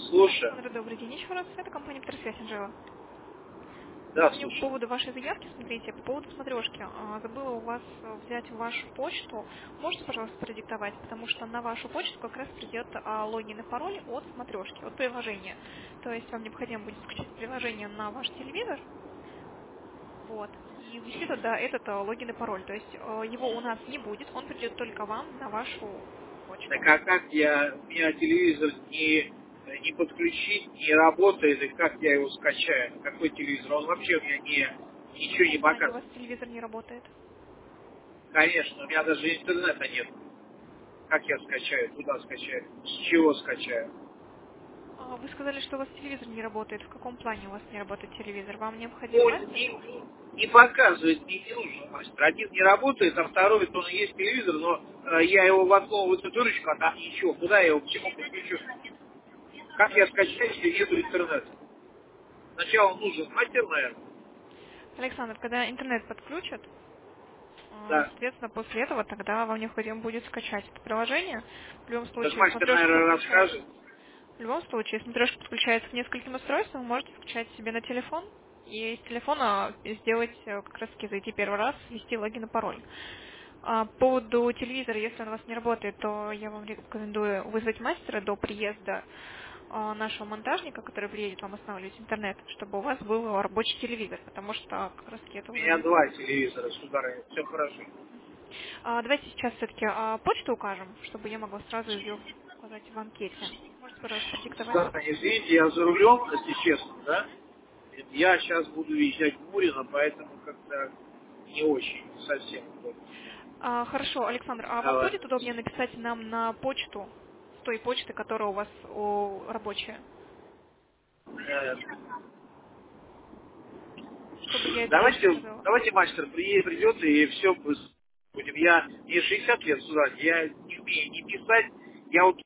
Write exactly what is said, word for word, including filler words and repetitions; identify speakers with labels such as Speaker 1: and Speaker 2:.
Speaker 1: Слушай,
Speaker 2: Александр, добрый день еще раз. Это компания Петерсвязь Анжела.
Speaker 1: да,
Speaker 2: Звоню по
Speaker 1: слушай.
Speaker 2: поводу вашей заявки. Смотрите, по поводу смотрешки. А, Забыла у вас э, взять вашу почту. Можете, пожалуйста, продиктовать, потому что на вашу почту как раз придет а, логин и пароль от смотрешки, от приложения. То есть вам необходимо будет скачать приложение на ваш телевизор, вот, и ввести туда этот а, логин и пароль. То есть э, его у нас не будет, он придет только вам на вашу
Speaker 1: Так
Speaker 2: почту.
Speaker 1: а как я, у меня телевизор не, не подключить, не работает, и как я его скачаю? Какой телевизор? Он вообще у меня не,
Speaker 2: В
Speaker 1: ничего не
Speaker 2: каком плане у вас
Speaker 1: показывает.
Speaker 2: телевизор не работает?
Speaker 1: Конечно, у меня даже интернета нет. Как я скачаю? Куда скачаю? С чего скачаю?
Speaker 2: А, Вы сказали, что у вас телевизор не работает. В каком плане у вас не работает телевизор? Вам необходим
Speaker 1: Ну,
Speaker 2: мастер?
Speaker 1: не, не показывает, мне не нужен мастер. Один не работает, а второй, то он и есть телевизор, но э, я его воткнул в эту дырочку, а там ничего. Куда я его, к чему подключу? Как я скачаю, если нету интернета? Сначала нужен мастер, наверное.
Speaker 2: Александр, когда интернет подключат, а,
Speaker 1: Да.
Speaker 2: соответственно, после этого тогда вам необходимо будет скачать это приложение. В любом
Speaker 1: Так
Speaker 2: случае,
Speaker 1: мастер,
Speaker 2: смотрешка
Speaker 1: наверное,
Speaker 2: подключается.
Speaker 1: расскажет.
Speaker 2: В любом случае, смотрешка подключается к нескольким устройствам, вы можете скачать себе на телефон и с телефона сделать, э, как раз таки зайти первый раз, ввести логин и пароль. А, По поводу телевизора, если он у вас не работает, то я вам рекомендую вызвать мастера до приезда а, нашего монтажника, который приедет вам останавливать интернет, чтобы у вас был рабочий телевизор, потому что как раз таки это
Speaker 1: У
Speaker 2: уже
Speaker 1: меня
Speaker 2: не...
Speaker 1: два телевизора, сударыня. Все хорошо.
Speaker 2: А, давайте сейчас все-таки почту укажем, чтобы я могла сразу ее указать в анкете. Можете, пожалуйста, продиктовать?
Speaker 1: Да, извините, я за рулем, если честно, да?
Speaker 2: Мгм.
Speaker 1: Я сейчас буду въезжать в Мурино, поэтому как-то не очень, не совсем удобно.
Speaker 2: А, хорошо, Александр, а вам
Speaker 1: Давай.
Speaker 2: будет удобнее написать нам на почту, с той почты, которая у вас о, рабочая,
Speaker 1: Э,
Speaker 2: чтобы я это лучше
Speaker 1: Давайте,
Speaker 2: сказала?
Speaker 1: давайте мастер при- придет и все будем. Я, мне шестьдесят лет, сюда, я не умею не писать. Я вот